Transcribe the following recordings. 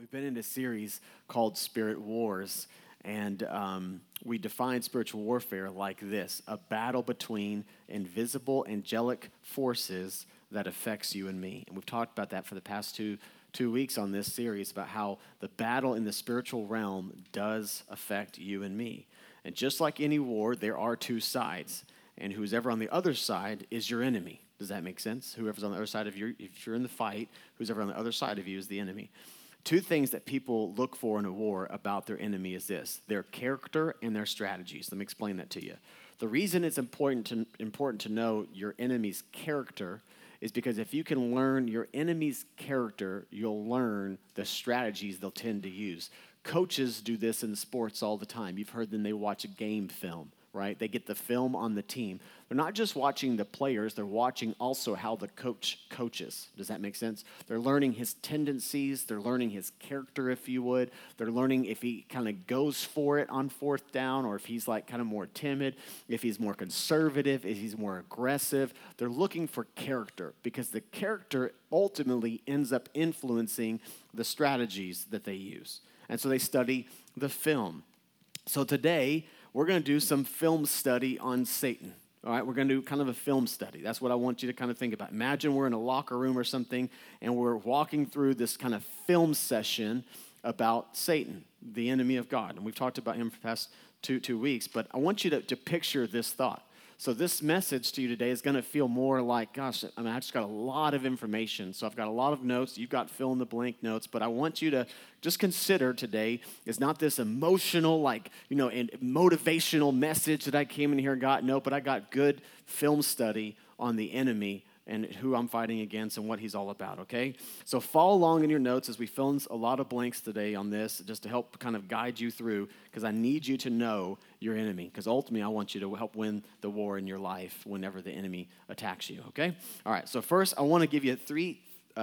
We've been in a series called Spirit Wars, and we define spiritual warfare like this: a battle between invisible angelic forces that affects you and me. And we've talked about that for the past two weeks on this series, about how the battle in the spiritual realm does affect you and me. And just like any war, there are two sides, and who's ever on the other side is your enemy. Does that make sense? Whoever's on the other side of you, if you're in the fight, who's ever on the other side of you is the enemy. Two things that people look for in a war about their enemy is this: their character and their strategies. Let me explain that to you. The reason it's important to know your enemy's character is because if you can learn your enemy's character, you'll learn the strategies they'll tend to use. Coaches do this in sports all the time. You've heard them, they watch a game film, right? They get the film on the team. They're not just watching the players, they're watching also how the coach coaches. Does that make sense? They're learning his tendencies, they're learning his character, if you would. They're learning if he kind of goes for it on fourth down, or if he's like kind of more timid, if he's more conservative, if he's more aggressive. They're looking for character, because the character ultimately ends up influencing the strategies that they use. And so they study the film. So today, we're going to do some film study on Satan. All right, we're going to do kind of a film study. That's what I want you to kind of think about. Imagine we're in a locker room or something, and we're walking through this kind of film session about Satan, the enemy of God. And we've talked about him for the past two weeks, but I want you to picture this thought. So this message to you today is going to feel more like, gosh, I just got a lot of information. So I've got a lot of notes. You've got fill-in-the-blank notes. But I want you to just consider today is not this emotional, and motivational message that I came in here and got. No, but I got good film study on the enemy and who I'm fighting against and what he's all about, okay? So follow along in your notes as we fill in a lot of blanks today on this, just to help kind of guide you through, because I need you to know your enemy, because ultimately I want you to help win the war in your life whenever the enemy attacks you, okay? All right, so first I want to give you three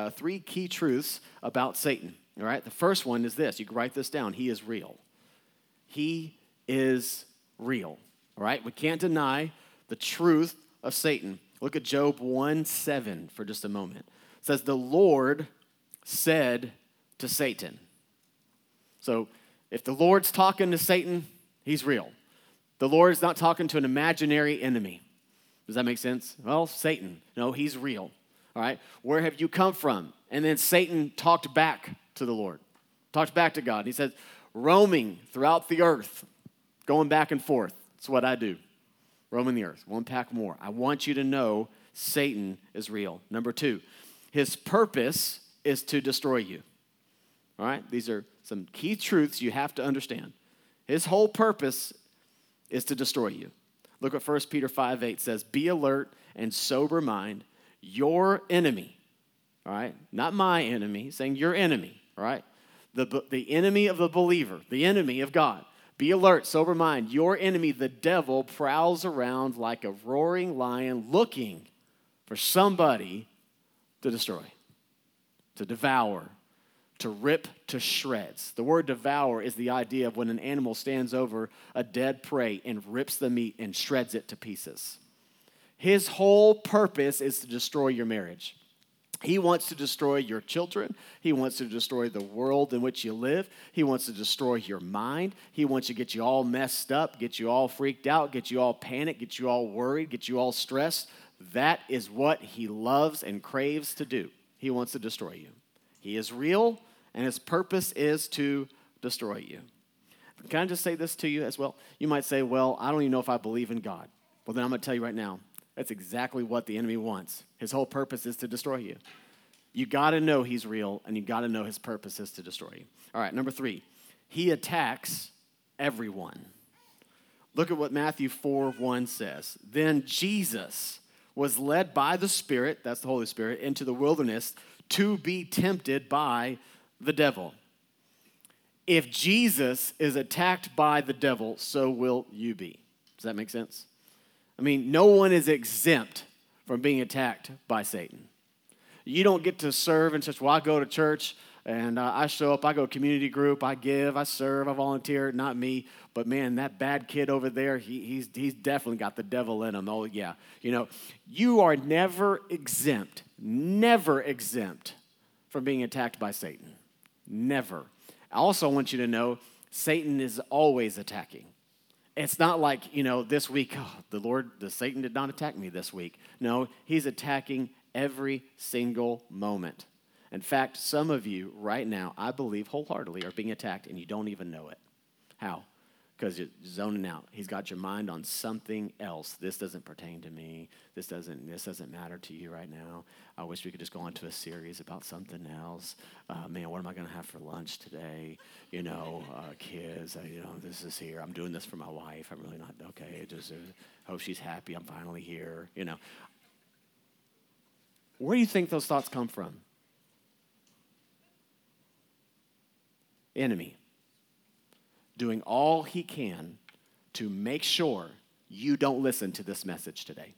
key truths about Satan, all right? The first one is this. You can write this down. He is real. He is real, all right? We can't deny the truth of Satan. Look at Job 1:7 for just a moment. It says, the Lord said to Satan. So if the Lord's talking to Satan, he's real. The Lord's not talking to an imaginary enemy. Does that make sense? Well, Satan, no, he's real. All right, where have you come from? And then Satan talked back to the Lord, talked back to God. He said, roaming throughout the earth, going back and forth. That's what I do. Roaming the earth. We'll unpack more. I want you to know Satan is real. Number two, his purpose is to destroy you. All right? These are some key truths you have to understand. His whole purpose is to destroy you. Look what 1 Peter 5:8 says, be alert and sober mind. Your enemy, all right? Not my enemy, he's saying your enemy, all right? The enemy of the believer, the enemy of God. Be alert, sober mind. Your enemy, the devil, prowls around like a roaring lion looking for somebody to destroy, to devour, to rip to shreds. The word devour is the idea of when an animal stands over a dead prey and rips the meat and shreds it to pieces. His whole purpose is to destroy your marriage. He wants to destroy your children. He wants to destroy the world in which you live. He wants to destroy your mind. He wants to get you all messed up, get you all freaked out, get you all panicked, get you all worried, get you all stressed. That is what he loves and craves to do. He wants to destroy you. He is real, and his purpose is to destroy you. Can I just say this to you as well? You might say, well, I don't even know if I believe in God. Well, then I'm going to tell you right now. That's exactly what the enemy wants. His whole purpose is to destroy you. You got to know he's real, and you got to know his purpose is to destroy you. All right, number three, he attacks everyone. Look at what Matthew 4:1 says. Then Jesus was led by the Spirit, that's the Holy Spirit, into the wilderness to be tempted by the devil. If Jesus is attacked by the devil, so will you be. Does that make sense? I mean, no one is exempt from being attacked by Satan. You don't get to serve in church. Well, I go to church and I show up. I go to community group. I give. I serve. I volunteer. Not me. But man, that bad kid over there, he's definitely got the devil in him. Oh, yeah. You are never exempt from being attacked by Satan. Never. I also want you to know Satan is always attacking. It's not like, this week, Satan did not attack me this week. No, he's attacking every single moment. In fact, some of you right now, I believe wholeheartedly, are being attacked and you don't even know it. How? Because you're zoning out. He's got your mind on something else. This doesn't pertain to me. This doesn't matter to you right now. I wish we could just go on to a series about something else. Man, what am I going to have for lunch today? Kids, this is here. I'm doing this for my wife. I'm really not, okay. Just hope she's happy. I'm finally here. Where do you think those thoughts come from? Enemy. Doing all he can to make sure you don't listen to this message today.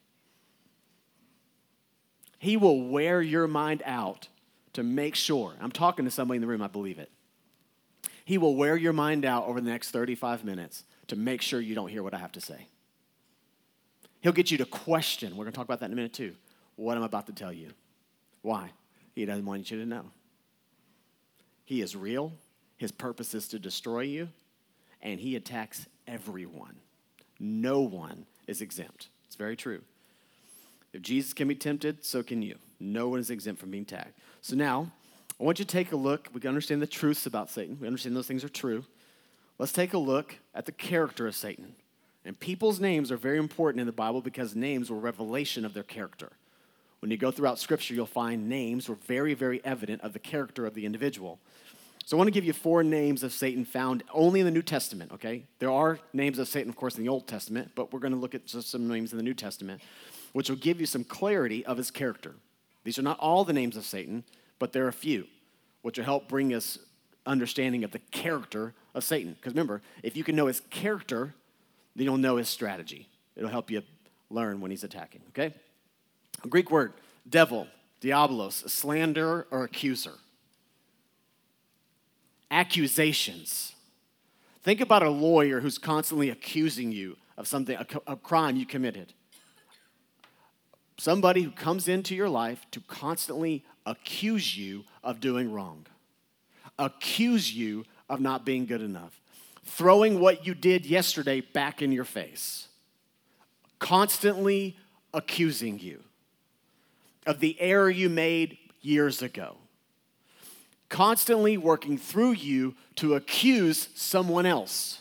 He will wear your mind out to make sure. I'm talking to somebody in the room, I believe it. He will wear your mind out over the next 35 minutes to make sure you don't hear what I have to say. He'll get you to question. We're going to talk about that in a minute too. What I'm about to tell you. Why? He doesn't want you to know. He is real. His purpose is to destroy you. And he attacks everyone. No one is exempt. It's very true. If Jesus can be tempted, so can you. No one is exempt from being attacked. So now, I want you to take a look. We can understand the truths about Satan. We understand those things are true. Let's take a look at the character of Satan. And people's names are very important in the Bible because names were revelation of their character. When you go throughout Scripture, you'll find names were very, very evident of the character of the individual. So I want to give you 4 names of Satan found only in the New Testament, okay? There are names of Satan, of course, in the Old Testament, but we're going to look at just some names in the New Testament, which will give you some clarity of his character. These are not all the names of Satan, but there are a few, which will help bring us understanding of the character of Satan. Because remember, if you can know his character, then you'll know his strategy. It'll help you learn when he's attacking, okay? A Greek word, devil, diabolos, a slanderer or accuser. Accusations. Think about a lawyer who's constantly accusing you of something, a crime you committed. Somebody who comes into your life to constantly accuse you of doing wrong. Accuse you of not being good enough. Throwing what you did yesterday back in your face. Constantly accusing you of the error you made years ago. Constantly working through you to accuse someone else.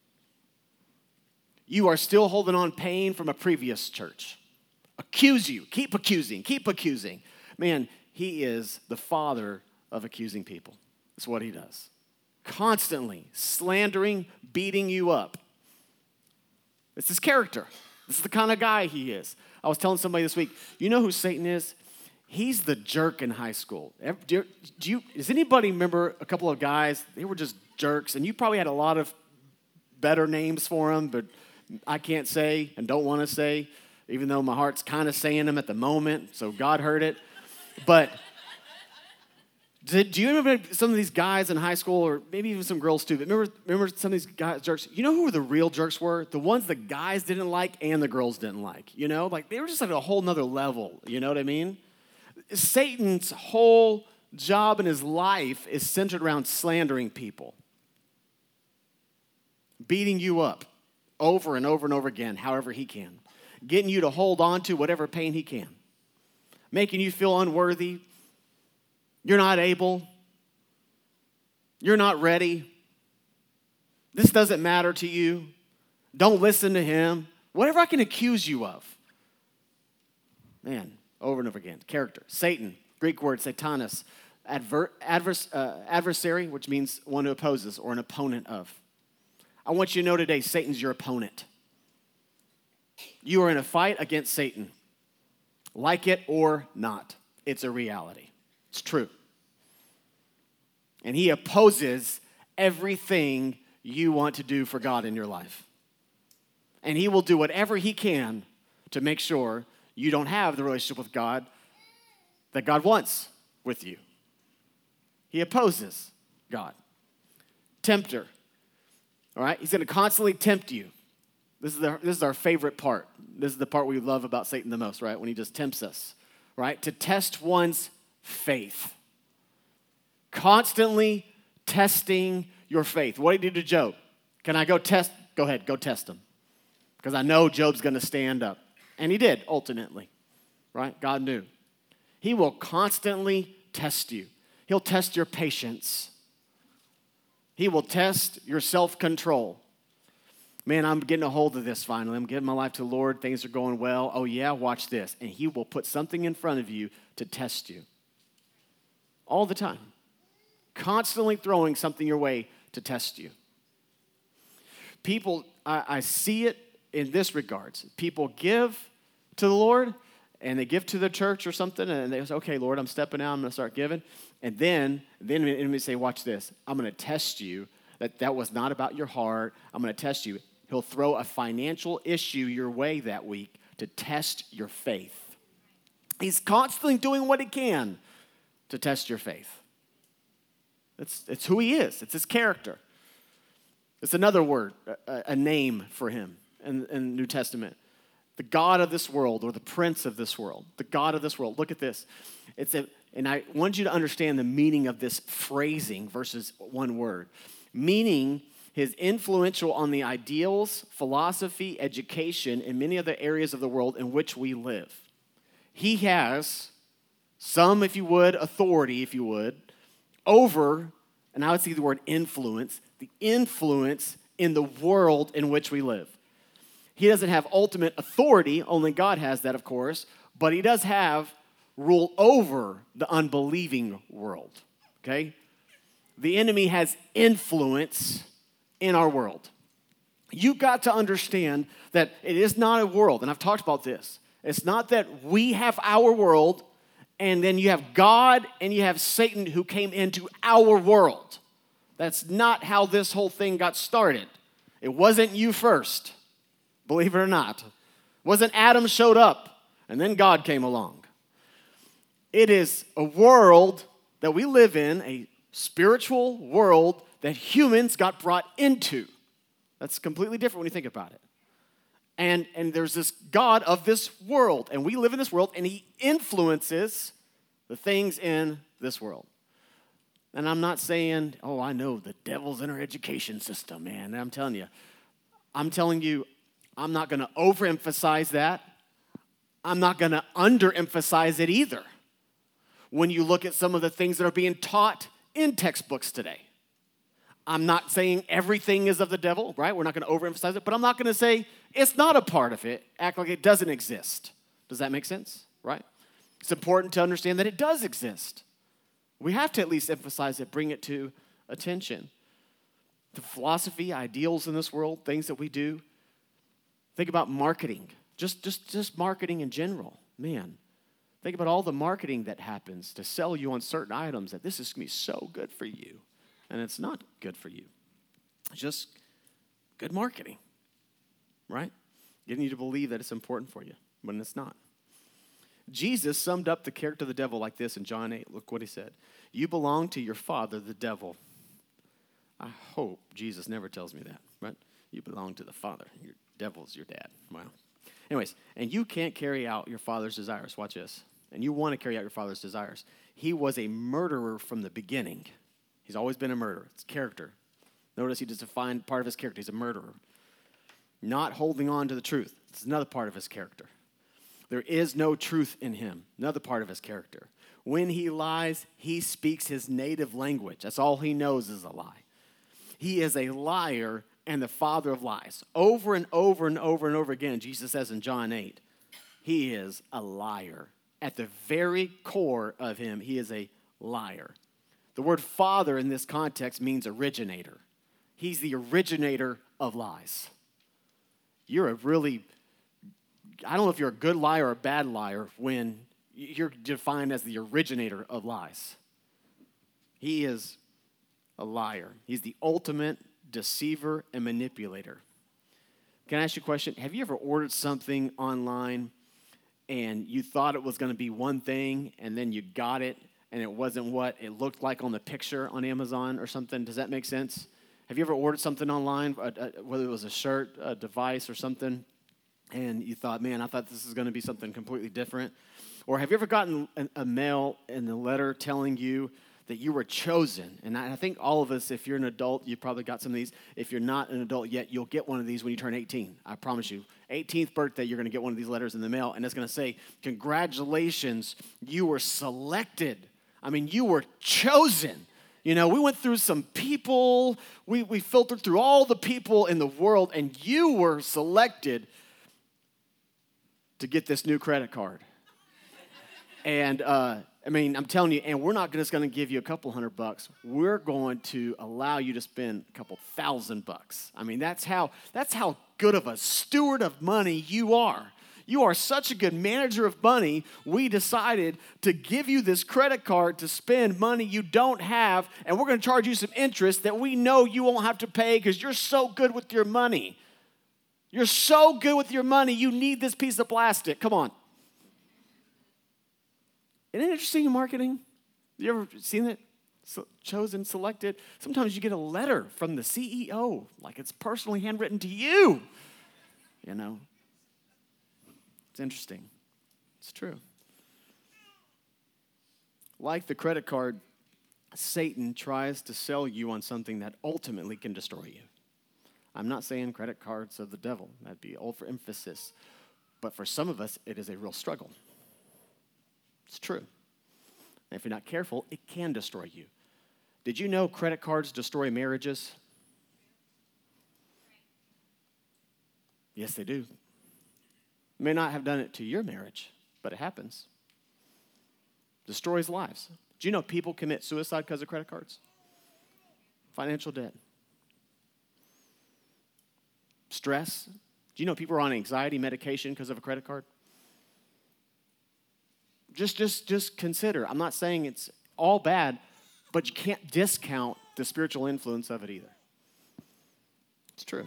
You are still holding on pain from a previous church. Accuse you. Keep accusing. Keep accusing. Man, he is the father of accusing people. That's what he does. Constantly slandering, beating you up. It's his character. This is the kind of guy he is. I was telling somebody this week, you know who Satan is? He's the jerk in high school. Does anybody remember a couple of guys? They were just jerks, and you probably had a lot of better names for them, but I can't say and don't want to say, even though my heart's kind of saying them at the moment, so God heard it. But do you remember some of these guys in high school, or maybe even some girls too, but remember some of these guys, jerks? You know who the real jerks were? The ones the guys didn't like and the girls didn't like, Like they were just at a whole nother level, you know what I mean? Satan's whole job in his life is centered around slandering people. Beating you up over and over and over again, however he can. Getting you to hold on to whatever pain he can. Making you feel unworthy. You're not able. You're not ready. This doesn't matter to you. Don't listen to him. Whatever I can accuse you of. Man, over and over again. Character. Satan, Greek word, satanas. Adversary, which means one who opposes or an opponent of. I want you to know today, Satan's your opponent. You are in a fight against Satan. Like it or not, it's a reality. It's true. And he opposes everything you want to do for God in your life. And he will do whatever he can to make sure you don't have the relationship with God that God wants with you. He opposes God. Tempter. All right? He's going to constantly tempt you. This is our favorite part. This is the part we love about Satan the most, right? When he just tempts us, right? To test one's faith. Constantly testing your faith. What did he do to Job? Can I go test? Go ahead, go test him. Because I know Job's going to stand up. And he did, ultimately. Right? God knew. He will constantly test you. He'll test your patience. He will test your self-control. Man, I'm getting a hold of this finally. I'm giving my life to the Lord. Things are going well. Oh, yeah, watch this. And he will put something in front of you to test you. All the time. Constantly throwing something your way to test you. People, I see it in this regards. People give to the Lord, and they give to the church or something, and they say, okay, Lord, I'm stepping out. I'm going to start giving. And then the enemy say, watch this. I'm going to test you. That was not about your heart. I'm going to test you. He'll throw a financial issue your way that week to test your faith. He's constantly doing what he can to test your faith. It's who he is. It's his character. It's another word, a name for him in the New Testament. The God of this world, or the prince of this world. The God of this world. Look at this. And I want you to understand the meaning of this phrasing versus one word. Meaning his influential on the ideals, philosophy, education, and many other areas of the world in which we live. He has some, if you would, authority, if you would, over, and I would see the word influence, the influence in the world in which we live. He doesn't have ultimate authority, only God has that, of course, but he does have rule over the unbelieving world, okay? The enemy has influence in our world. You've got to understand that it is not a world, and I've talked about this. It's not that we have our world, and then you have God and you have Satan who came into our world. That's not how this whole thing got started. It wasn't you first, believe it or not. It wasn't Adam showed up, and then God came along. It is a world that we live in, a spiritual world that humans got brought into. That's completely different when you think about it. And there's this God of this world, and we live in this world, and he influences the things in this world. And I'm not saying, oh, I know the devil's in our education system, man. I'm telling you, I'm not going to overemphasize that. I'm not going to underemphasize it either. When you look at some of the things that are being taught in textbooks today. I'm not saying everything is of the devil, right? We're not going to overemphasize it, but I'm not going to say it's not a part of it, act like it doesn't exist. Does that make sense, right? It's important to understand that it does exist. We have to at least emphasize it, bring it to attention. The philosophy, ideals in this world, things that we do. Think about marketing, just marketing in general. Man, think about all the marketing that happens to sell you on certain items that this is going to be so good for you. And it's not good for you. It's just good marketing, right? Getting you to believe that it's important for you when it's not. Jesus summed up the character of the devil like this in John 8. Look what he said. You belong to your father, the devil. I hope Jesus never tells me that, right? You belong to the Father. Your devil's your dad. Wow. Anyways, and you can't carry out your father's desires. Watch this. And you want to carry out your father's desires. He was a murderer from the beginning. He's always been a murderer. It's character. Notice he just defined part of his character. He's a murderer. Not holding on to the truth. It's another part of his character. There is no truth in him. Another part of his character. When he lies, he speaks his native language. That's all he knows is a lie. He is a liar and the father of lies. Over and over and over and over again, Jesus says in John 8, he is a liar. At the very core of him, he is a liar. The word father in this context means originator. He's the originator of lies. You're a really, I don't know if you're a good liar or a bad liar when you're defined as the originator of lies. He is a liar. He's the ultimate deceiver and manipulator. Can I ask you a question? Have you ever ordered something online and you thought it was going to be one thing and then you got it and it wasn't what it looked like on the picture on Amazon or something? Does that make sense? Have you ever ordered something online, whether it was a shirt, a device, or something, and you thought, man, I thought this is going to be something completely different? Or have you ever gotten a mail in the letter telling you that you were chosen. And I think all of us, if you're an adult, you've probably got some of these. If you're not an adult yet, you'll get one of these when you turn 18. I promise you. 18th birthday, you're going to get one of these letters in the mail, and it's going to say, congratulations, you were selected. I mean, you were chosen. You know, we went through some people. We filtered through all the people in the world, and you were selected to get this new credit card. And, I mean, I'm telling you, and we're not just going to give you a couple $100. We're going to allow you to spend a couple $1,000. I mean, that's how good of a steward of money you are. You are such a good manager of money, we decided to give you this credit card to spend money you don't have, and we're going to charge you some interest that we know you won't have to pay because you're so good with your money. You're so good with your money, you need this piece of plastic. Come on. Isn't it interesting in marketing? You ever seen it? Chosen, selected. Sometimes you get a letter from the CEO, like it's personally handwritten to you. You know, it's interesting. It's true. Like the credit card, Satan tries to sell you on something that ultimately can destroy you. I'm not saying credit cards are the devil. That'd be overemphasis. But for some of us, it is a real struggle. It's true. And if you're not careful, it can destroy you. Did you know credit cards destroy marriages? Yes, they do. May not have done it to your marriage, but it happens. Destroys lives. Do you know people commit suicide because of credit cards? Financial debt. Stress. Do you know people are on anxiety medication because of a credit card? Just consider. I'm not saying it's all bad, but you can't discount the spiritual influence of it either. It's true.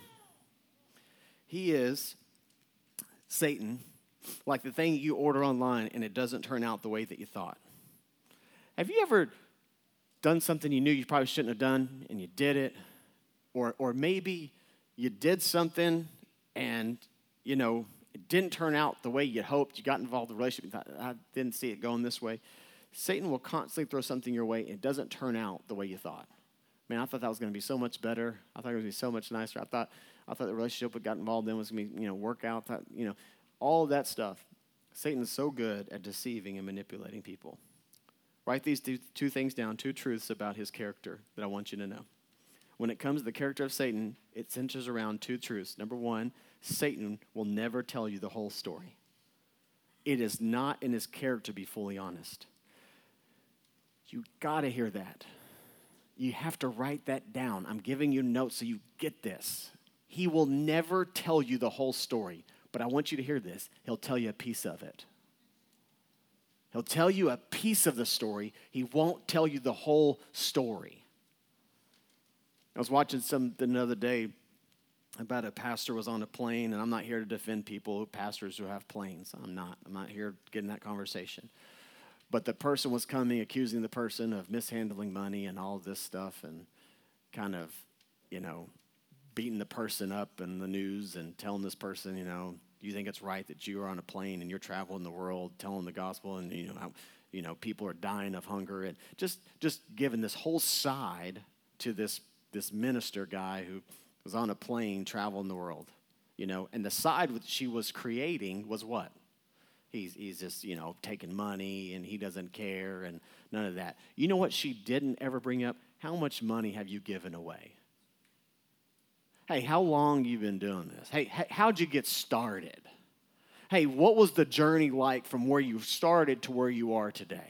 He is, Satan, like the thing you order online and it doesn't turn out the way that you thought. Have you ever done something you knew you probably shouldn't have done and you did it? Or maybe you did something and, you know, it didn't turn out the way you hoped. You got involved in a relationship. You thought, I didn't see it going this way. Satan will constantly throw something your way. It doesn't turn out the way you thought. Man, I thought that was going to be so much better. I thought it was going to be so much nicer. I thought the relationship we got involved in was going to be, work out. All of that stuff. Satan is so good at deceiving and manipulating people. Write these two things down, two truths about his character that I want you to know. When it comes to the character of Satan, it centers around two truths. Number one, Satan will never tell you the whole story. It is not in his character to be fully honest. You got to hear that. You have to write that down. I'm giving you notes so you get this. He will never tell you the whole story, but I want you to hear this. He'll tell you a piece of it. He'll tell you a piece of the story. He won't tell you the whole story. I was watching something the other day about a pastor was on a plane, and I'm not here to defend pastors who have planes. I'm not here to get in that conversation. But the person was coming, accusing the person of mishandling money and all this stuff and kind of, beating the person up in the news and telling this person, you think it's right that you are on a plane and you're traveling the world telling the gospel and, how, people are dying of hunger and just giving this whole side to this minister guy who was on a plane traveling the world, and the side that she was creating was what? He's just, taking money and he doesn't care and none of that. You know what she didn't ever bring up? How much money have you given away? Hey, how long you been doing this? Hey, how'd you get started? Hey, what was the journey like from where you started to where you are today?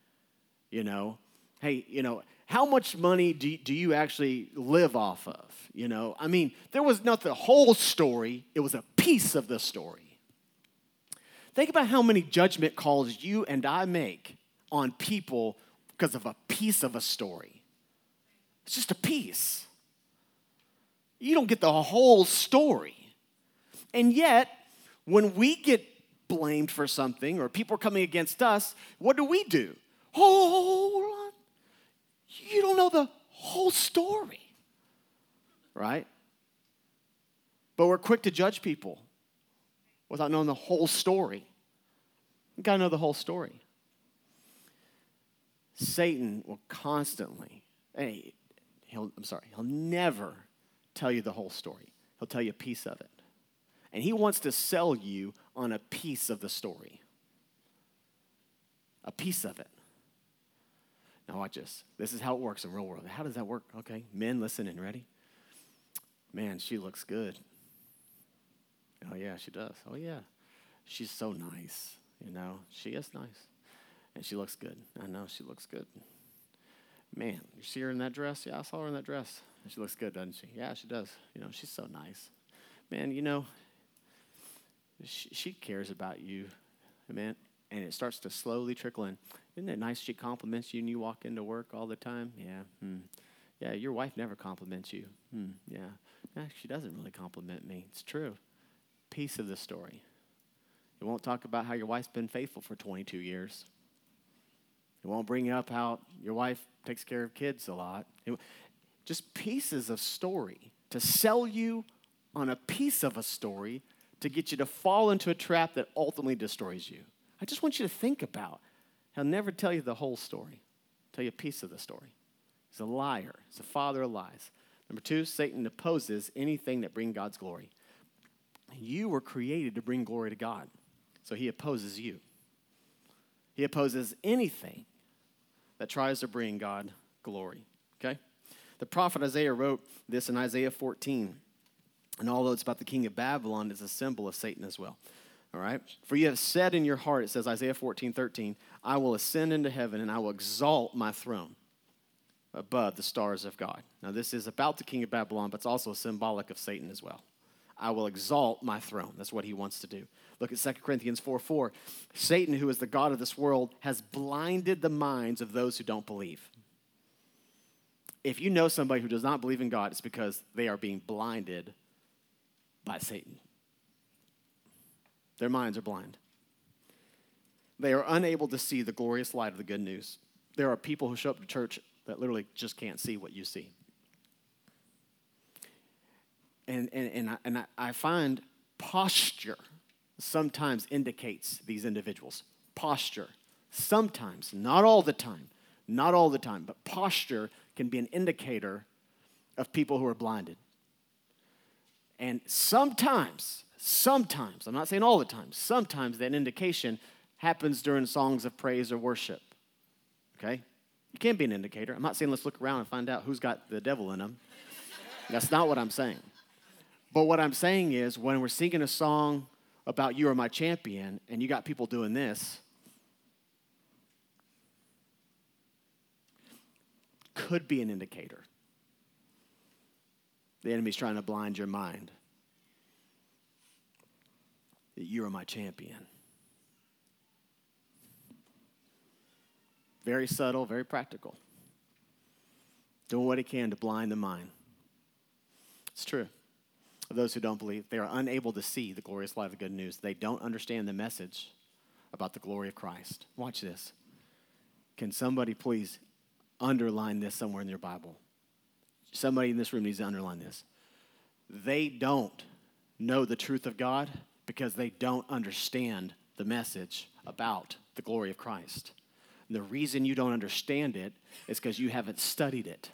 Hey, how much money do you actually live off of? There was not the whole story. It was a piece of the story. Think about how many judgment calls you and I make on people because of a piece of a story. It's just a piece. You don't get the whole story. And yet, when we get blamed for something or people are coming against us, what do? Hold on. You don't know the whole story, right? But we're quick to judge people without knowing the whole story. You got to know the whole story. Satan will constantly, he'll never tell you the whole story. He'll tell you a piece of it. And he wants to sell you on a piece of the story. A piece of it. Now watch this. This is how it works in the real world. How does that work? Okay, men, listen and ready. Man, she looks good. Oh yeah, she does. Oh yeah. She's so nice. She is nice. And she looks good. I know, she looks good. Man, you see her in that dress? Yeah, I saw her in that dress. And she looks good, doesn't she? Yeah, she does. She's so nice. Man, she cares about you. Man, and it starts to slowly trickle in. Isn't it nice she compliments you and you walk into work all the time? Yeah. Yeah, your wife never compliments you. Yeah. She doesn't really compliment me. It's true. Piece of the story. It won't talk about how your wife's been faithful for 22 years. It won't bring up how your wife takes care of kids a lot. Just pieces of story to sell you on a piece of a story to get you to fall into a trap that ultimately destroys you. I just want you to think about. He'll never tell you the whole story. Tell you a piece of the story. He's a liar. He's a father of lies. Number 2, Satan opposes anything that brings God's glory. You were created to bring glory to God. So he opposes you. He opposes anything that tries to bring God glory. Okay? The prophet Isaiah wrote this in Isaiah 14. And although it's about the king of Babylon, it's a symbol of Satan as well. All right? For you have said in your heart, it says Isaiah 14:13, I will ascend into heaven and I will exalt my throne above the stars of God. Now this is about the king of Babylon, but it's also symbolic of Satan as well. I will exalt my throne. That's what he wants to do. Look at 2 Corinthians 4:4. Satan, who is the god of this world, has blinded the minds of those who don't believe. If you know somebody who does not believe in God, it's because they are being blinded by Satan. Their minds are blind. They are unable to see the glorious light of the good news. There are people who show up to church that literally just can't see what you see. And I find posture sometimes indicates these individuals. Posture. Sometimes, not all the time, but posture can be an indicator of people who are blinded. And sometimes, I'm not saying all the time, sometimes that indication happens during songs of praise or worship. Okay? It can be an indicator. I'm not saying let's look around and find out who's got the devil in them. That's not what I'm saying. But what I'm saying is when we're singing a song about You Are My Champion and you got people doing this, could be an indicator. The enemy's trying to blind your mind. That You Are My Champion. Very subtle, very practical. Doing what he can to blind the mind. It's true. Of those who don't believe, they are unable to see the glorious light of the good news. They don't understand the message about the glory of Christ. Watch this. Can somebody please underline this somewhere in your Bible? Somebody in this room needs to underline this. They don't know the truth of God because they don't understand the message about the glory of Christ. And the reason you don't understand it is because you haven't studied it.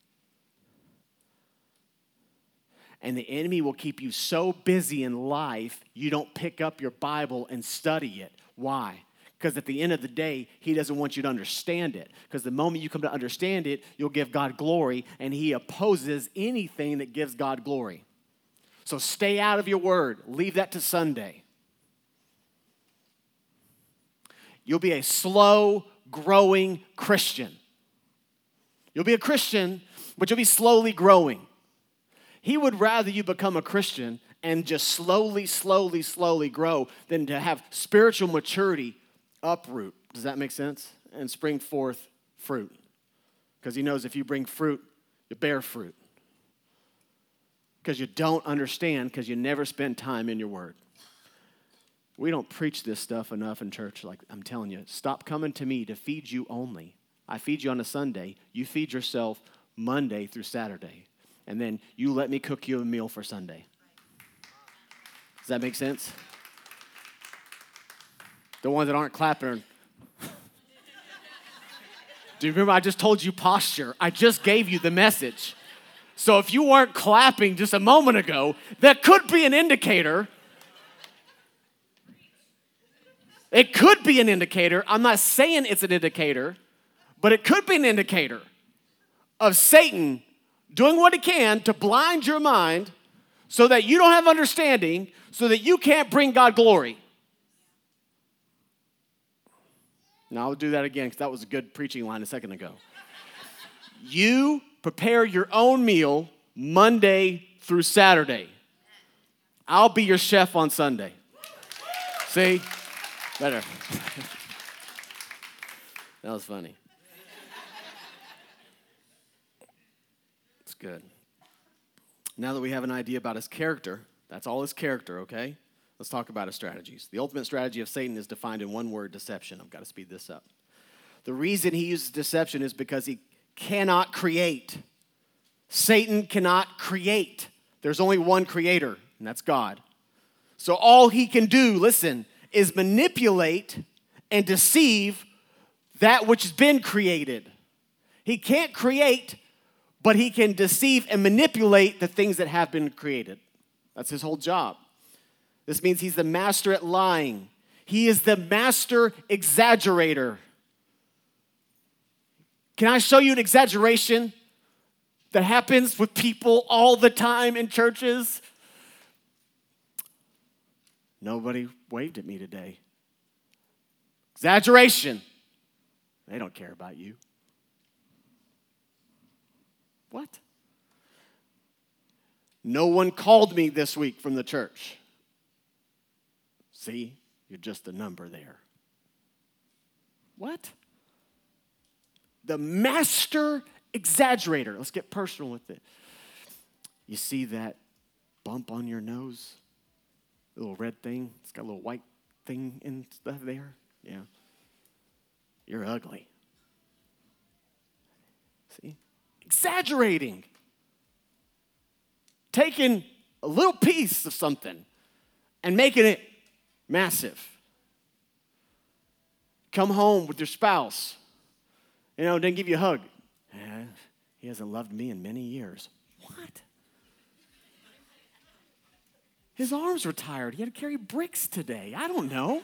And the enemy will keep you so busy in life, you don't pick up your Bible and study it. Why? Because at the end of the day, he doesn't want you to understand it. Because the moment you come to understand it, you'll give God glory, and he opposes anything that gives God glory. So stay out of your word. Leave that to Sunday. You'll be a slow-growing Christian. You'll be a Christian, but you'll be slowly growing. He would rather you become a Christian and just slowly grow than to have spiritual maturity uproot. Does that make sense? And spring forth fruit. Because he knows if you bring fruit, you bear fruit. Because you don't understand, because you never spend time in your word. We don't preach this stuff enough in church. Like I'm telling you, stop coming to me to feed you only. I feed you on a Sunday. You feed yourself Monday through Saturday. And then you let me cook you a meal for Sunday. Does that make sense? The ones that aren't clapping. Do you remember I just told you posture? I just gave you the message. So if you weren't clapping just a moment ago, that could be an indicator. It could be an indicator. I'm not saying it's an indicator, but it could be an indicator of Satan doing what he can to blind your mind so that you don't have understanding, so that you can't bring God glory. Now I'll do that again because that was a good preaching line a second ago. You prepare your own meal Monday through Saturday. I'll be your chef on Sunday. See? Better. That was funny. It's good. Now that we have an idea about his character, that's all his character, okay? Let's talk about his strategies. The ultimate strategy of Satan is defined in one word, deception. I've got to speed this up. The reason he uses deception is because he cannot create. Satan cannot create. There's only one creator, and that's God. So all he can do, listen, is manipulate and deceive that which has been created. He can't create, but he can deceive and manipulate the things that have been created. That's his whole job. This means he's the master at lying. He is the master exaggerator. Can I show you an exaggeration that happens with people all the time in churches? Nobody waved at me today. Exaggeration. They don't care about you. What? No one called me this week from the church. See, you're just a number there. What? The master exaggerator. Let's get personal with it. You see that bump on your nose? The little red thing? It's got a little white thing and stuff there? Yeah. You're ugly. See? Exaggerating. Taking a little piece of something and making it massive. Come home with your spouse. Didn't give you a hug. He hasn't loved me in many years. What? His arms were tired. He had to carry bricks today. I don't know.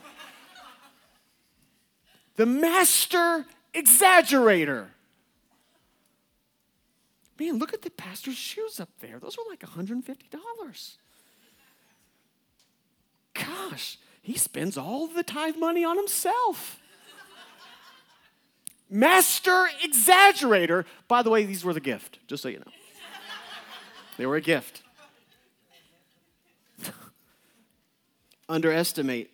The master exaggerator. Man, look at the pastor's shoes up there. Those are like $150. Gosh, he spends all the tithe money on himself. Master exaggerator. By the way, these were the gift, just so you know. They were a gift. Underestimating.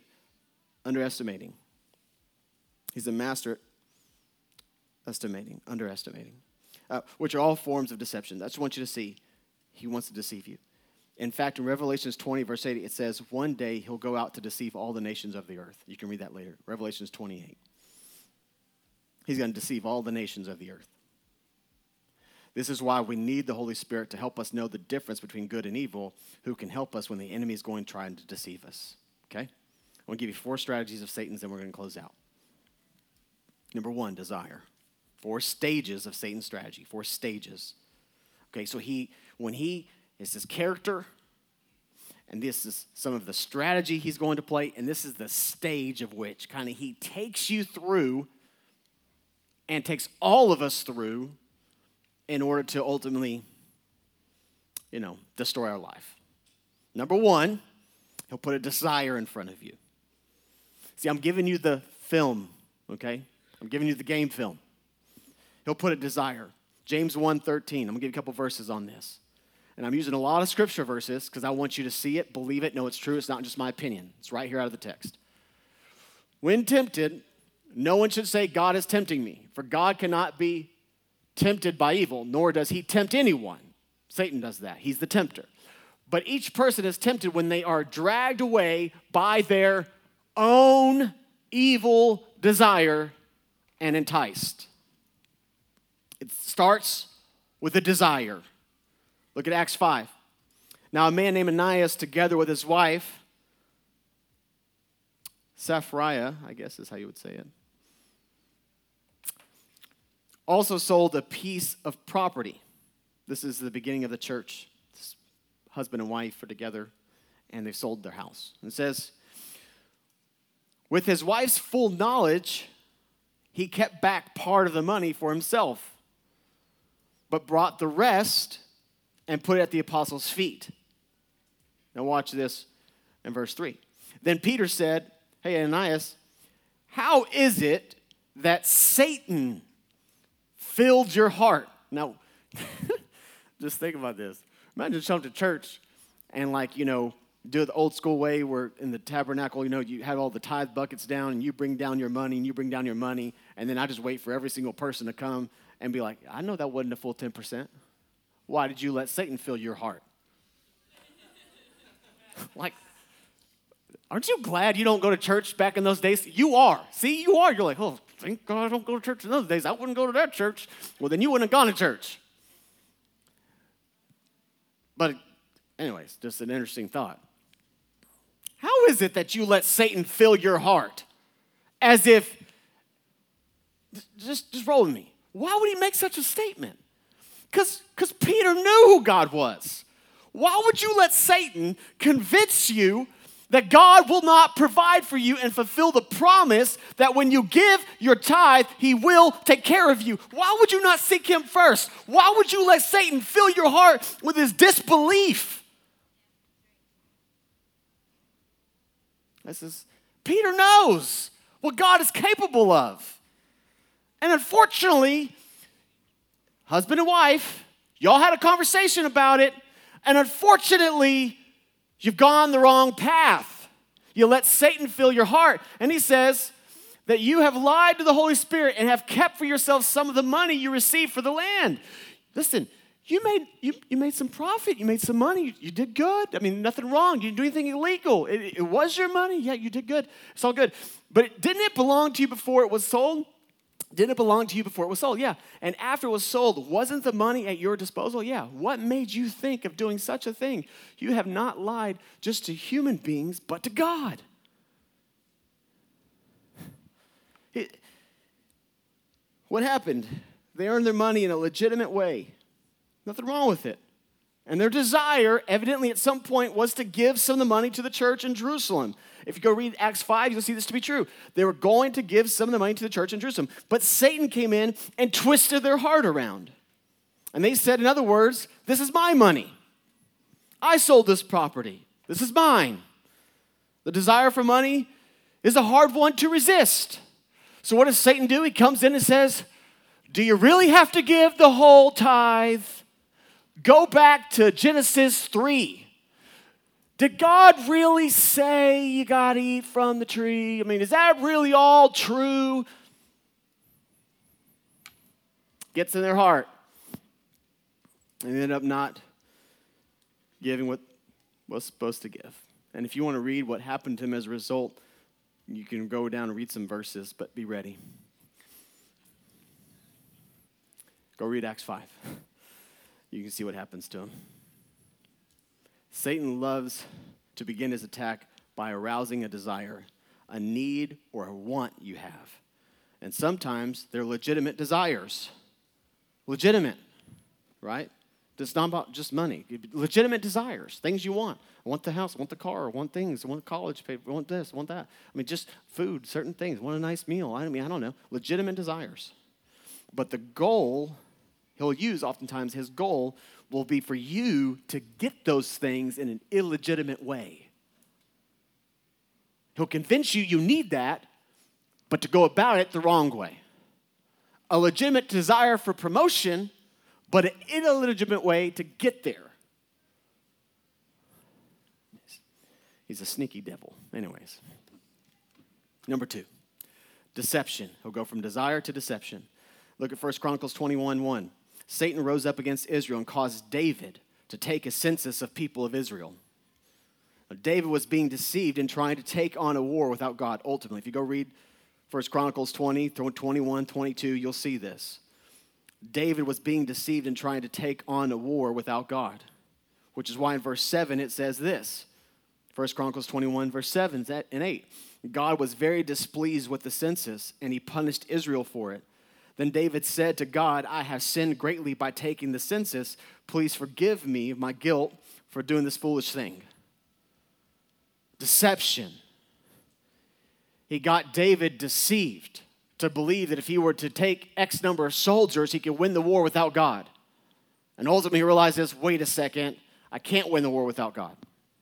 He's a master underestimating, which are all forms of deception. I just want you to see. He wants to deceive you. In fact, in Revelations 20, verse 8, it says, one day he'll go out to deceive all the nations of the earth. You can read that later. Revelations 28. He's going to deceive all the nations of the earth. This is why we need the Holy Spirit to help us know the difference between good and evil, who can help us when the enemy is going trying to deceive us. Okay? I'm going to give you 4 strategies of Satan's, then we're going to close out. Number 1, desire. 4 stages of Satan's strategy. 4 stages. Okay, so it's his character, and this is some of the strategy he's going to play, and this is the stage of which kind of he takes you through and takes all of us through in order to ultimately, destroy our life. Number 1, he'll put a desire in front of you. See, I'm giving you the film, okay? I'm giving you the game film. He'll put a desire. James 1:13. I'm going to give you a couple verses on this. And I'm using a lot of scripture verses because I want you to see it, believe it, know it's true. It's not just my opinion. It's right here out of the text. When tempted, no one should say, God is tempting me. For God cannot be tempted by evil, nor does he tempt anyone. Satan does that. He's the tempter. But each person is tempted when they are dragged away by their own evil desire and enticed. It starts with a desire. Look at Acts 5. Now a man named Ananias, together with his wife, Sapphira, I guess is how you would say it, also sold a piece of property. This is the beginning of the church. This husband and wife are together, and they've sold their house. And it says, with his wife's full knowledge, he kept back part of the money for himself, but brought the rest and put it at the apostles' feet. Now watch this in verse 3. Then Peter said, hey, Ananias, how is it that Satan filled your heart? Now, just think about this. Imagine showing up to church and do it the old school way where in the tabernacle, you have all the tithe buckets down and you bring down your money and you bring down your money. And then I just wait for every single person to come and be like, I know that wasn't a full 10%. Why did you let Satan fill your heart? Aren't you glad you don't go to church back in those days? You are. See, you are. You're like, oh, thank God I don't go to church in those days. I wouldn't go to that church. Well, then you wouldn't have gone to church. But anyways, just an interesting thought. How is it that you let Satan fill your heart? As if, just roll with me. Why would he make such a statement? Because Peter knew who God was. Why would you let Satan convince you that God will not provide for you and fulfill the promise that when you give your tithe, he will take care of you? Why would you not seek him first? Why would you let Satan fill your heart with his disbelief? Peter knows what God is capable of. And unfortunately, husband and wife, y'all had a conversation about it, and unfortunately, you've gone the wrong path. You let Satan fill your heart. And he says that you have lied to the Holy Spirit and have kept for yourself some of the money you received for the land. Listen, you made some profit. You made some money. You did good. I mean, nothing wrong. You didn't do anything illegal. It was your money. Yeah, you did good. It's all good. But didn't it belong to you before it was sold? Didn't it belong to you before it was sold? Yeah. And after it was sold, wasn't the money at your disposal? Yeah. What made you think of doing such a thing? You have not lied just to human beings, but to God. What happened? They earned their money in a legitimate way. Nothing wrong with it. And their desire, evidently at some point, was to give some of the money to the church in Jerusalem. If you go read Acts 5, you'll see this to be true. They were going to give some of the money to the church in Jerusalem. But Satan came in and twisted their heart around. And they said, in other words, this is my money. I sold this property. This is mine. The desire for money is a hard one to resist. So what does Satan do? He comes in and says, do you really have to give the whole tithe? Go back to Genesis 3. Did God really say you got to eat from the tree? I mean, is that really all true? Gets in their heart. And they end up not giving what was supposed to give. And if you want to read what happened to him as a result, you can go down and read some verses, but be ready. Go read Acts 5. You can see what happens to him. Satan loves to begin his attack by arousing a desire, a need, or a want you have. And sometimes they're legitimate desires. Legitimate, right? It's not about just money. Legitimate desires, things you want. I want the house, I want the car, I want things, I want college paper, I want this, I want that. I mean, just food, certain things. I want a nice meal. I don't know. Legitimate desires. But the goal he'll use, oftentimes, his goal will be for you to get those things in an illegitimate way. He'll convince you need that, but to go about it the wrong way. A legitimate desire for promotion, but an illegitimate way to get there. He's a sneaky devil. Anyways. Number 2, deception. He'll go from desire to deception. Look at 1 Chronicles 21:1. Satan rose up against Israel and caused David to take a census of people of Israel. Now, David was being deceived in trying to take on a war without God, ultimately. If you go read 1 Chronicles 20, 21, 22, you'll see this. David was being deceived in trying to take on a war without God, which is why in verse 7 it says this. 1 Chronicles 21, verse 7 and 8. God was very displeased with the census, and he punished Israel for it. Then David said to God, I have sinned greatly by taking the census. Please forgive me of my guilt for doing this foolish thing. Deception. He got David deceived to believe that if he were to take X number of soldiers, he could win the war without God. And ultimately he realized this, wait a second, I can't win the war without God.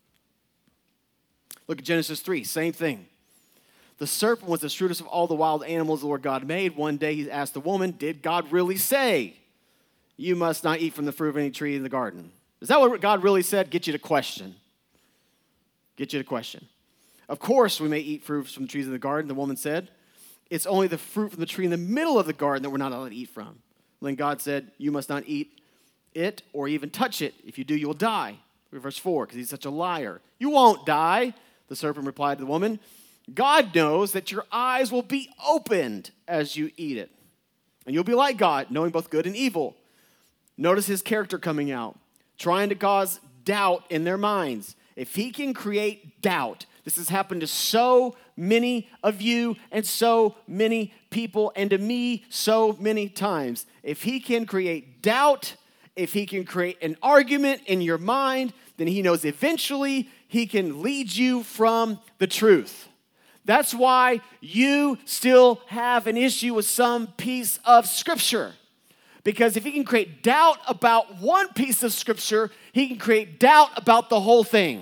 Look at Genesis 3, same thing. The serpent was the shrewdest of all the wild animals the Lord God made. One day he asked the woman, did God really say, you must not eat from the fruit of any tree in the garden? Is that what God really said? Get you to question. Get you to question. Of course we may eat fruit from the trees in the garden, the woman said. It's only the fruit from the tree in the middle of the garden that we're not allowed to eat from. Then God said, you must not eat it or even touch it. If you do, you'll die. Verse 4, because he's such a liar. You won't die, the serpent replied to the woman. God knows that your eyes will be opened as you eat it. And you'll be like God, knowing both good and evil. Notice his character coming out, trying to cause doubt in their minds. If he can create doubt, this has happened to so many of you and so many people and to me so many times. If he can create doubt, if he can create an argument in your mind, then he knows eventually he can lead you from the truth. That's why you still have an issue with some piece of Scripture. Because if he can create doubt about one piece of Scripture, he can create doubt about the whole thing.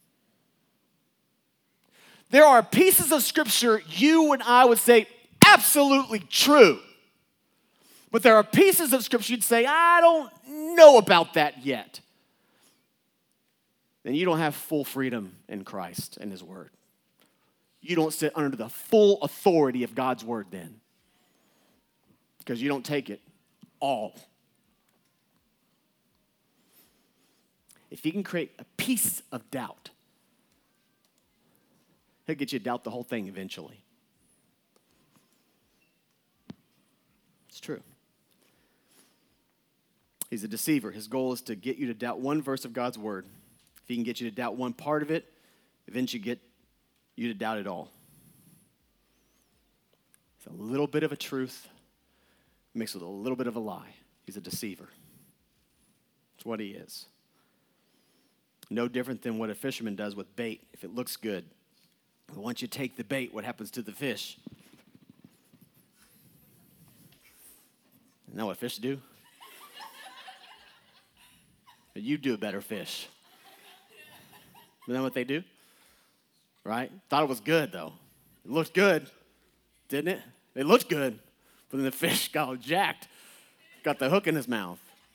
There are pieces of Scripture you and I would say, absolutely true. But there are pieces of Scripture you'd say, I don't know about that yet. Then you don't have full freedom in Christ and his word. You don't sit under the full authority of God's word then. Because you don't take it all. If he can create a piece of doubt, he'll get you to doubt the whole thing eventually. It's true. He's a deceiver. His goal is to get you to doubt one verse of God's word. If he can get you to doubt one part of it, eventually get you to doubt it all. It's a little bit of a truth mixed with a little bit of a lie. He's a deceiver. That's what he is. No different than what a fisherman does with bait. If it looks good, once you take the bait, what happens to the fish? You know what fish do? But you do a better fish. Isn't that what they do? Right? Thought it was good, though. It looked good, didn't it? It looked good. But then the fish got all jacked. Got the hook in his mouth.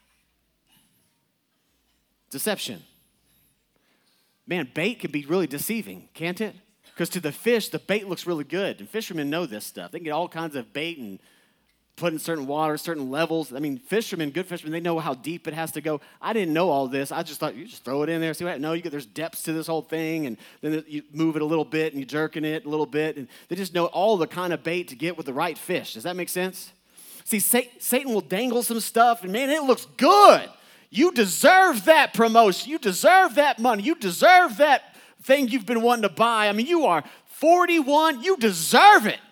Deception. Man, bait can be really deceiving, can't it? Because to the fish, the bait looks really good. And fishermen know this stuff. They can get all kinds of bait and put in certain water, certain levels. I mean, fishermen, good fishermen, they know how deep it has to go. I didn't know all this. I just thought, you just throw it in there, see what happens. No, there's depths to this whole thing, and then you move it a little bit, and you jerking it a little bit, and they just know all the kind of bait to get with the right fish. Does that make sense? See, Satan will dangle some stuff, and man, it looks good. You deserve that promotion. You deserve that money. You deserve that thing you've been wanting to buy. I mean, you are 41. You deserve it.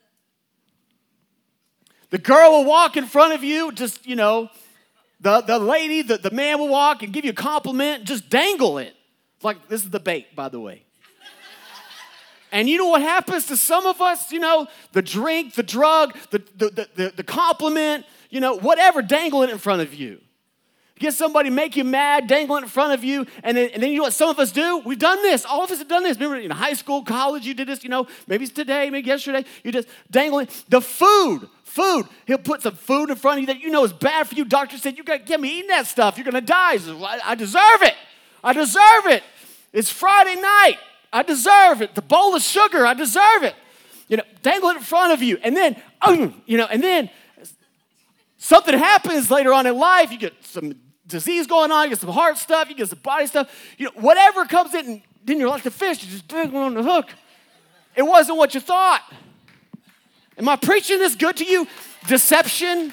The girl will walk in front of you, just, the lady, the man will walk and give you a compliment, just dangle it. It's like, this is the bait, by the way. And you know what happens to some of us? The drink, the drug, the compliment, whatever, dangle it in front of you. Get somebody, make you mad, dangle it in front of you, and then you know what some of us do? We've done this. All of us have done this. Remember in high school, college, you did this, maybe it's today, maybe yesterday. You just dangle it. The food. He'll put some food in front of you that you know is bad for you. Doctor said, you got to get me eating that stuff. You're going to die. Says, well, I deserve it. I deserve it. It's Friday night. I deserve it. The bowl of sugar, I deserve it. Dangle it in front of you. And then, and then something happens later on in life. You get some disease going on. You get some heart stuff. You get some body stuff. Whatever comes in, and then you're like the fish. You just dangle on the hook. It wasn't what you thought. Am I preaching this good to you? Deception.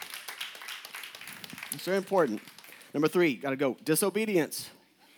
It's very important. Number 3, got to go. Disobedience.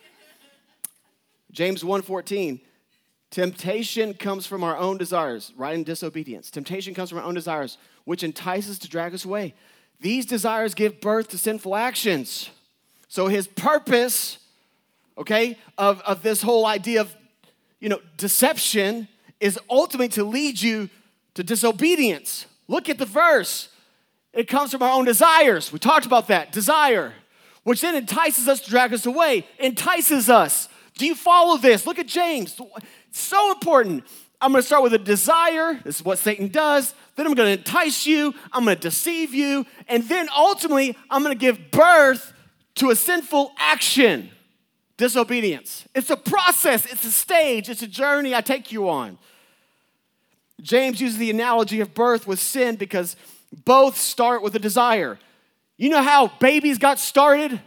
James 1:14. Temptation comes from our own desires, right? In disobedience. Temptation comes from our own desires. which entices to drag us away. These desires give birth to sinful actions. So his purpose, okay, of this whole idea of, deception is ultimately to lead you to disobedience. Look at the verse. It comes from our own desires. We talked about that, desire, which then entices us to drag us away, entices us. Do you follow this? Look at James. It's so important. I'm going to start with a desire. This is what Satan does. Then I'm going to entice you. I'm going to deceive you. And then ultimately, I'm going to give birth to a sinful action, disobedience. It's a process. It's a stage. It's a journey I take you on. James uses the analogy of birth with sin because both start with a desire. You know how babies got started?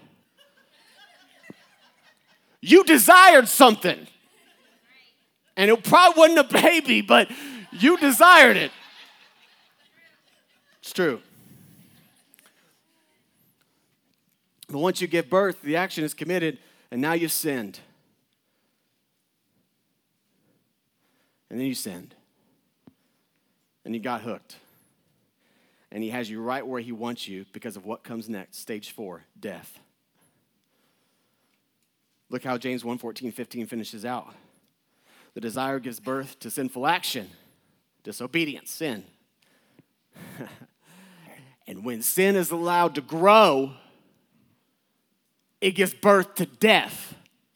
You desired something. And it probably wasn't a baby, but you desired it. It's true. But once you give birth, the action is committed, and now you've sinned. And then you sinned. And you got hooked. And he has you right where he wants you because of what comes next. Stage 4, death. Look how James 1:14-15 finishes out. The desire gives birth to sinful action, disobedience, sin. And when sin is allowed to grow, it gives birth to death.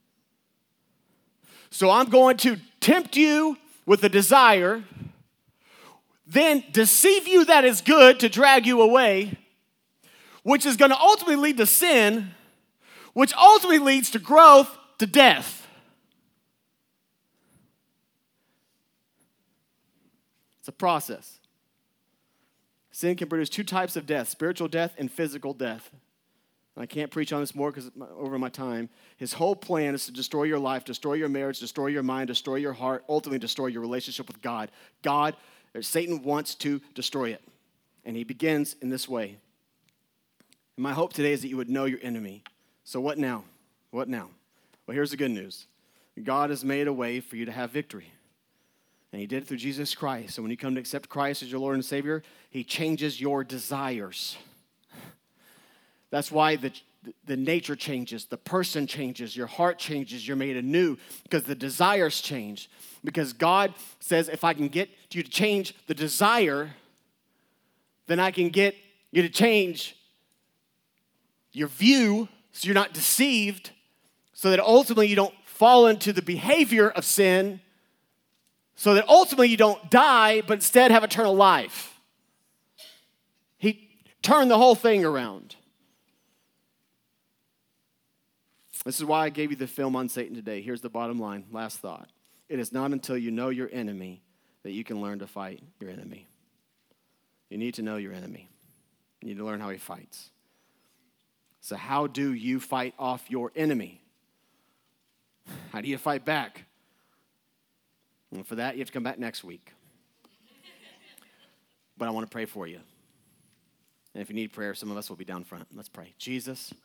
So I'm going to tempt you with a desire, then deceive you that is good to drag you away, which is going to ultimately lead to sin, which ultimately leads to growth to death. It's a process. Sin can produce 2 types of death, spiritual death and physical death. I can't preach on this more because over my time. His whole plan is to destroy your life, destroy your marriage, destroy your mind, destroy your heart, ultimately destroy your relationship with God. Satan wants to destroy it. And he begins in this way. And my hope today is that you would know your enemy. So what now? What now? Well, here's the good news. God has made a way for you to have victory. And he did it through Jesus Christ. So when you come to accept Christ as your Lord and Savior, he changes your desires. That's why the nature changes, the person changes, your heart changes, you're made anew because the desires change. Because God says, if I can get you to change the desire, then I can get you to change your view so you're not deceived, so that ultimately you don't fall into the behavior of sin, so that ultimately you don't die, but instead have eternal life. He turned the whole thing around. This is why I gave you the film on Satan today. Here's the bottom line, last thought. It is not until you know your enemy that you can learn to fight your enemy. You need to know your enemy. You need to learn how he fights. So how do you fight off your enemy? How do you fight back? And for that, you have to come back next week. But I want to pray for you. And if you need prayer, some of us will be down front. Let's pray. Jesus,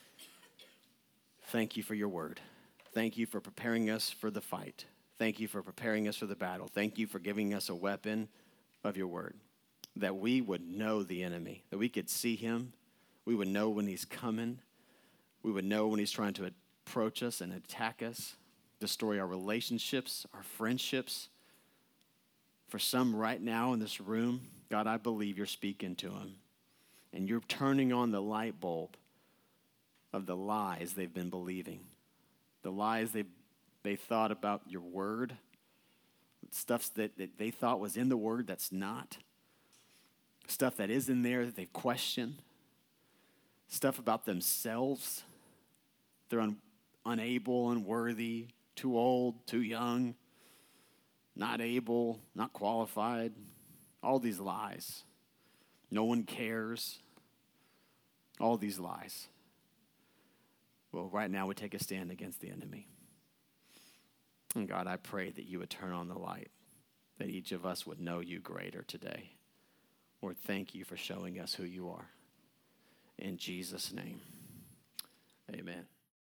thank you for your word. Thank you for preparing us for the fight. Thank you for preparing us for the battle. Thank you for giving us a weapon of your word, that we would know the enemy, that we could see him. We would know when he's coming. We would know when he's trying to approach us and attack us, destroy our relationships, our friendships. For some right now in this room, God, I believe you're speaking to them. And you're turning on the light bulb of the lies they've been believing. The lies they thought about your word. Stuff that they thought was in the word that's not. Stuff that is in there that they've questioned. Stuff about themselves. They're unable, unworthy, too old, too young, not able, not qualified. All these lies. No one cares. All these lies. Well, right now we take a stand against the enemy. And God, I pray that you would turn on the light, that each of us would know you greater today. Lord, thank you for showing us who you are. In Jesus' name, amen.